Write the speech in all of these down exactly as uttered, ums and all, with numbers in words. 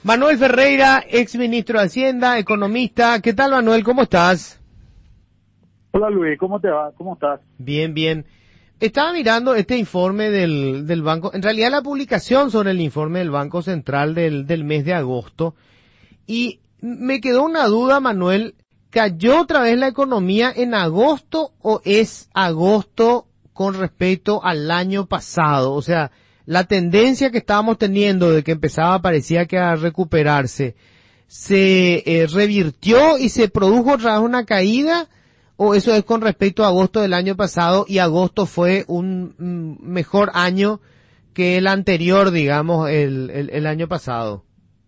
Manuel Ferreira, ex ministro de Hacienda, economista. ¿Qué tal, Manuel? ¿Cómo estás? Hola Luis, ¿cómo te va? ¿Cómo estás? Bien, bien. Estaba mirando este informe del, del banco, en realidad la publicación sobre el informe del Banco Central del, del mes de agosto, y me quedó una duda, Manuel. ¿Cayó otra vez la economía en agosto o es agosto con respecto al año pasado? O sea, la tendencia que estábamos teniendo de que empezaba parecía que a recuperarse, ¿se eh, revirtió y se produjo otra vez una caída? ¿O eso es con respecto a agosto del año pasado y agosto fue un mm, mejor año que el anterior, digamos, el, el, el año pasado?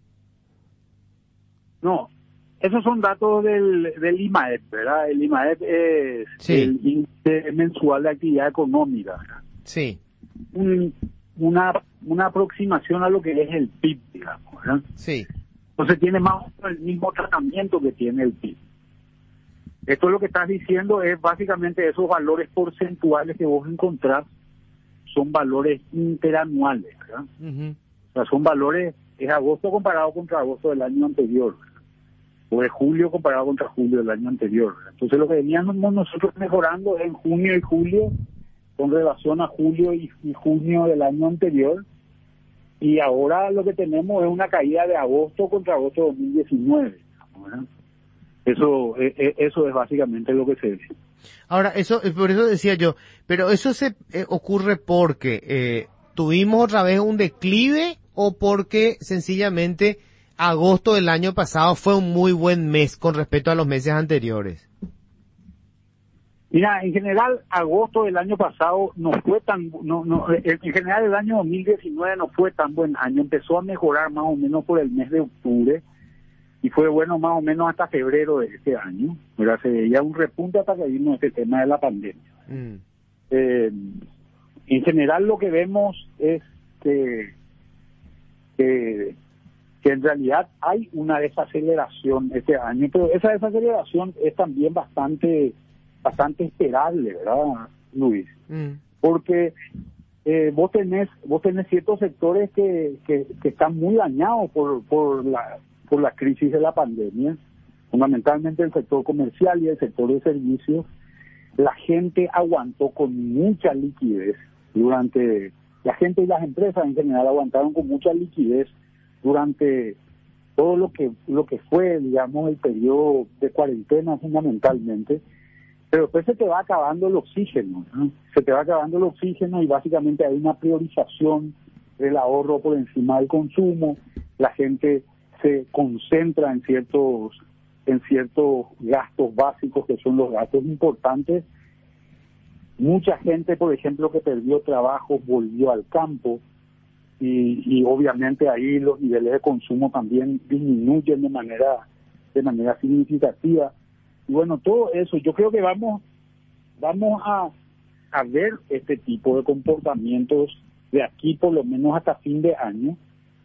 No, esos son datos del, del I M A E P, ¿verdad? El I M A E P es Sí. el índice mensual de actividad económica, ¿verdad? Sí, Un, una, una aproximación a lo que es el P I B, digamos, ¿verdad? sí. Entonces tiene más o menos el mismo tratamiento que tiene el P I B. Esto lo que estás diciendo es básicamente esos valores porcentuales que vos encontrás son valores interanuales, ¿verdad? Uh-huh. O sea, son valores, es agosto comparado contra agosto del año anterior, ¿verdad? O es julio comparado contra julio del año anterior, ¿verdad? Entonces lo que veníamos nosotros mejorando en junio y julio con relación a julio y, y junio del año anterior, y ahora lo que tenemos es una caída de agosto contra agosto de dos mil diecinueve, ¿verdad? Eso, eh, eso es básicamente lo que se ve. Ahora, eso, eh, por eso decía yo, pero eso se eh, ocurre porque eh, tuvimos otra vez un declive o porque sencillamente agosto del año pasado fue un muy buen mes con respecto a los meses anteriores. Mira, en general, agosto del año pasado no fue tan, no, no, en general el año dos mil diecinueve no fue tan buen año, empezó a mejorar más o menos por el mes de octubre y fue bueno más o menos hasta febrero de este año, ¿verdad? Se veía un repunte hasta que vino este tema de la pandemia. Mm. Eh, en general lo que vemos es que, que, que en realidad hay una desaceleración este año, pero esa desaceleración es también bastante bastante esperable, ¿verdad, Luis? Mm. Porque eh, vos tenés vos tenés ciertos sectores que, que, que están muy dañados por por la por la crisis de la pandemia, fundamentalmente el sector comercial y el sector de servicios. La gente aguantó con mucha liquidez durante, la gente y las empresas en general aguantaron con mucha liquidez durante todo lo que lo que fue, digamos, el periodo de cuarentena fundamentalmente, pero después se te va acabando el oxígeno, ¿no? Se te va acabando el oxígeno y básicamente hay una priorización del ahorro por encima del consumo, la gente se concentra en ciertos en ciertos gastos básicos que son los gastos importantes. Mucha gente, por ejemplo, que perdió trabajo volvió al campo y, y obviamente ahí los niveles de consumo también disminuyen de manera de manera significativa. Y bueno, todo eso, yo creo que vamos vamos a, a ver este tipo de comportamientos de aquí por lo menos hasta fin de año,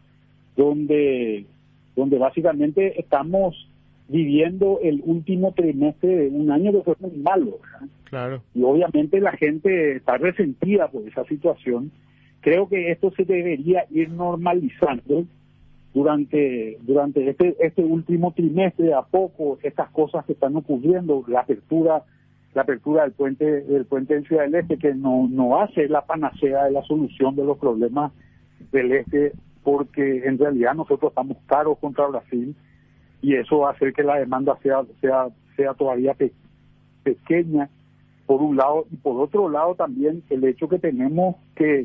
donde donde básicamente estamos viviendo el último trimestre de un año que fue muy malo, ¿verdad? Claro. Y obviamente la gente está resentida por esa situación. Creo que esto se debería ir normalizando durante durante este este último trimestre. De a poco estas cosas que están ocurriendo, la apertura la apertura del puente del puente en Ciudad del Este, que no no hace la panacea de la solución de los problemas del este, porque en realidad nosotros estamos caros contra Brasil y eso va a hacer que la demanda sea sea sea todavía pe- pequeña por un lado, y por otro lado también el hecho que tenemos que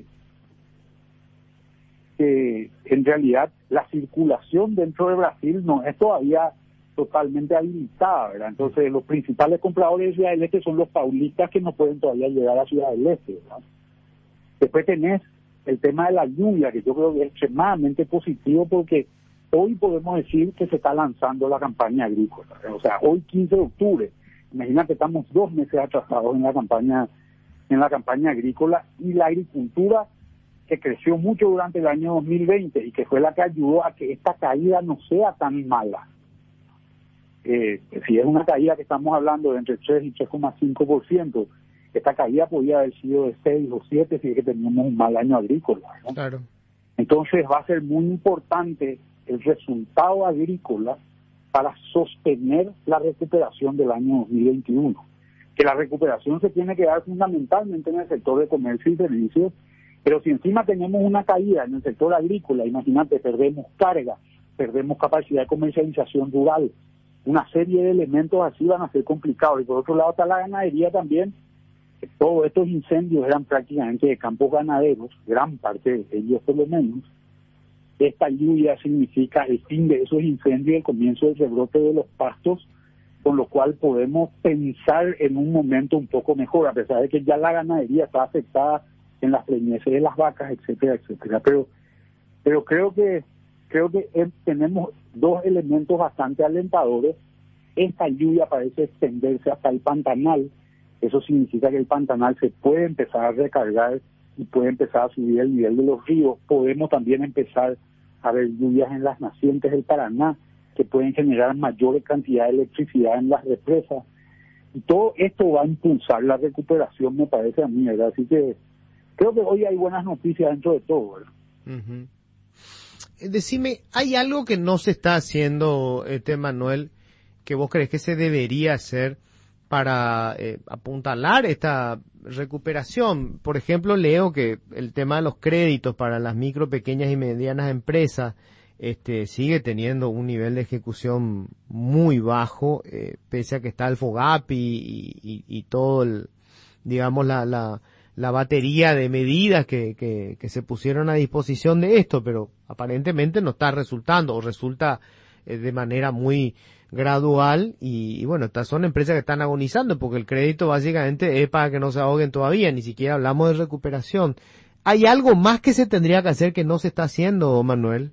que en realidad la circulación dentro de Brasil no es todavía totalmente habilitada, ¿verdad? Entonces los principales compradores de Ciudad del Este son los paulistas que no pueden todavía llegar a Ciudad del Este, ¿verdad? Después tenés el tema de la lluvia, que yo creo que es extremadamente positivo porque hoy podemos decir que se está lanzando la campaña agrícola, o sea, hoy quince de octubre, imagínate, estamos dos meses atrasados en la campaña en la campaña agrícola, y la agricultura que creció mucho durante el año dos mil veinte y que fue la que ayudó a que esta caída no sea tan mala. Eh, si es una caída que estamos hablando de entre tres y tres coma cinco por ciento, esta caída podía haber sido de seis o siete si es que teníamos un mal año agrícola, ¿no? Claro. Entonces va a ser muy importante el resultado agrícola para sostener la recuperación del año dos mil veintiuno. Que la recuperación se tiene que dar fundamentalmente en el sector de comercio y servicios, pero si encima tenemos una caída en el sector agrícola, imagínate, perdemos carga, perdemos capacidad de comercialización rural, una serie de elementos así van a ser complicados. Y por otro lado está la ganadería también. Todos estos incendios eran prácticamente de campos ganaderos, gran parte de ellos por lo menos. Esta lluvia significa el fin de esos incendios y el comienzo del rebrote de los pastos, con lo cual podemos pensar en un momento un poco mejor, a pesar de que ya la ganadería está afectada en las preñeces de las vacas, etcétera, etcétera. Pero, pero creo que creo que eh, tenemos dos elementos bastante alentadores. Esta lluvia parece extenderse hasta el Pantanal. Eso significa que el Pantanal se puede empezar a recargar y puede empezar a subir el nivel de los ríos. Podemos también empezar a ver lluvias en las nacientes del Paraná, que pueden generar mayor cantidad de electricidad en las represas. Y todo esto va a impulsar la recuperación, me parece a mí, ¿verdad? Así que creo que hoy hay buenas noticias dentro de todo, ¿verdad? Uh-huh. Decime, ¿hay algo que no se está haciendo, este Manuel, que vos crees que se debería hacer para eh, apuntalar esta recuperación? Por ejemplo, leo que el tema de los créditos para las micro, pequeñas y medianas empresas este sigue teniendo un nivel de ejecución muy bajo, eh, pese a que está el FOGAPI y, y, y todo el, digamos, la, la, la batería de medidas que, que, que se pusieron a disposición de esto, pero aparentemente no está resultando o resulta eh, de manera muy gradual y, y bueno, estas son empresas que están agonizando porque el crédito básicamente es para que no se ahoguen todavía, ni siquiera hablamos de recuperación. ¿Hay algo más que se tendría que hacer que no se está haciendo, Manuel?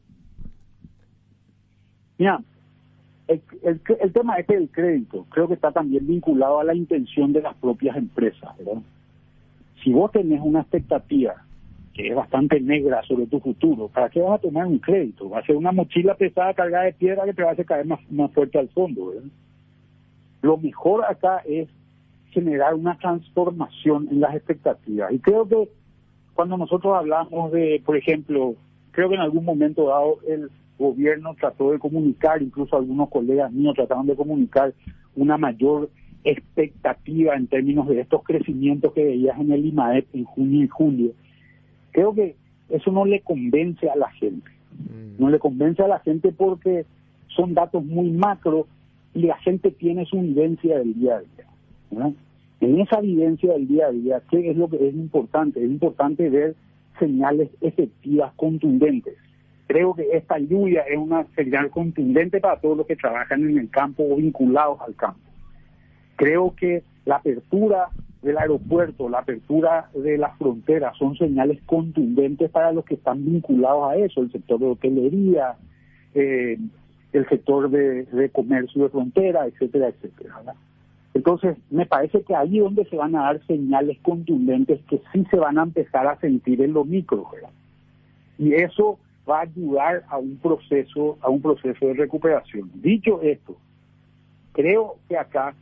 Mira, el, el, el tema este del crédito creo que está también vinculado a la intención de las propias empresas, ¿verdad? Si vos tenés una expectativa que es bastante negra sobre tu futuro, ¿para qué vas a tomar un crédito? Va a ser una mochila pesada cargada de piedra que te va a hacer caer más, más fuerte al fondo, ¿verdad? Lo mejor acá es generar una transformación en las expectativas. Y creo que cuando nosotros hablamos de, por ejemplo, creo que en algún momento dado el gobierno trató de comunicar, incluso algunos colegas míos trataron de comunicar una mayor expectativa en términos de estos crecimientos que veías en el IMAEP en junio y julio. Creo que eso no le convence a la gente. No le convence a la gente porque son datos muy macro y la gente tiene su vivencia del día a día, ¿verdad? En esa vivencia del día a día, ¿qué es lo que es importante? Es importante ver señales efectivas, contundentes. Creo que esta lluvia es una señal contundente para todos los que trabajan en el campo o vinculados al campo. Creo que la apertura del aeropuerto, la apertura de la frontera son señales contundentes para los que están vinculados a eso, el sector de hotelería, eh, el sector de, de comercio de frontera, etcétera, etcétera, ¿verdad? Entonces, me parece que ahí es donde se van a dar señales contundentes que sí se van a empezar a sentir en lo micro, ¿verdad? Y eso va a ayudar a un proceso, a un proceso de recuperación. Dicho esto, creo que acá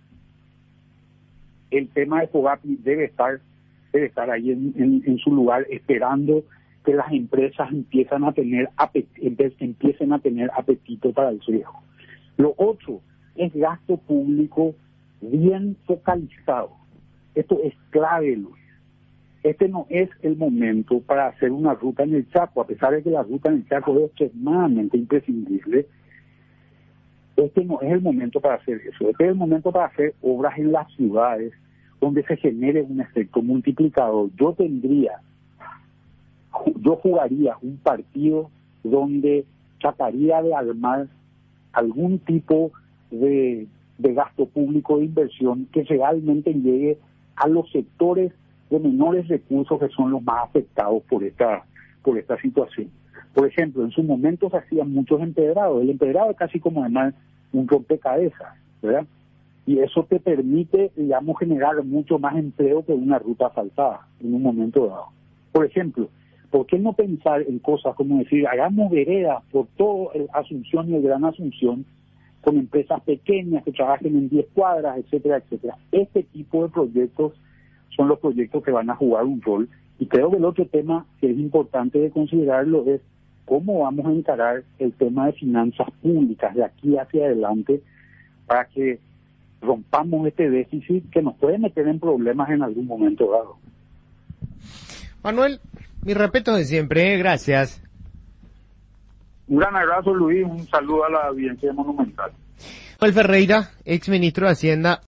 el tema de FOGAPI debe estar, debe estar ahí en, en, en su lugar, esperando que las empresas empiezan a tener empiecen a tener apetito para el riesgo. Lo otro es gasto público bien focalizado. Esto es clave, Luis. Este no es el momento para hacer una ruta en el Chaco, a pesar de que la ruta en el Chaco es extremadamente imprescindible. Este no es el momento para hacer eso. Este es el momento para hacer obras en las ciudades donde se genere un efecto multiplicador. Yo tendría, yo jugaría un partido donde trataría de armar algún tipo de, de gasto público de inversión que realmente llegue a los sectores de menores recursos que son los más afectados por esta por esta situación. Por ejemplo, en su momento se hacían muchos empedrados. El empedrado es casi como además un rompecabezas, ¿verdad? Y eso te permite, digamos, generar mucho más empleo que una ruta asfaltada en un momento dado. Por ejemplo, ¿por qué no pensar en cosas como decir, hagamos veredas por todo el Asunción y el Gran Asunción con empresas pequeñas que trabajen en diez cuadras, etcétera, etcétera? Este tipo de proyectos son los proyectos que van a jugar un rol. Y creo que el otro tema que es importante de considerarlo es cómo vamos a encarar el tema de finanzas públicas de aquí hacia adelante para que rompamos este déficit que nos puede meter en problemas en algún momento dado. Manuel, mi respeto de siempre, ¿eh? Gracias. Un gran abrazo, Luis, un saludo a la audiencia de Monumental. Manuel Ferreira, ex ministro de Hacienda.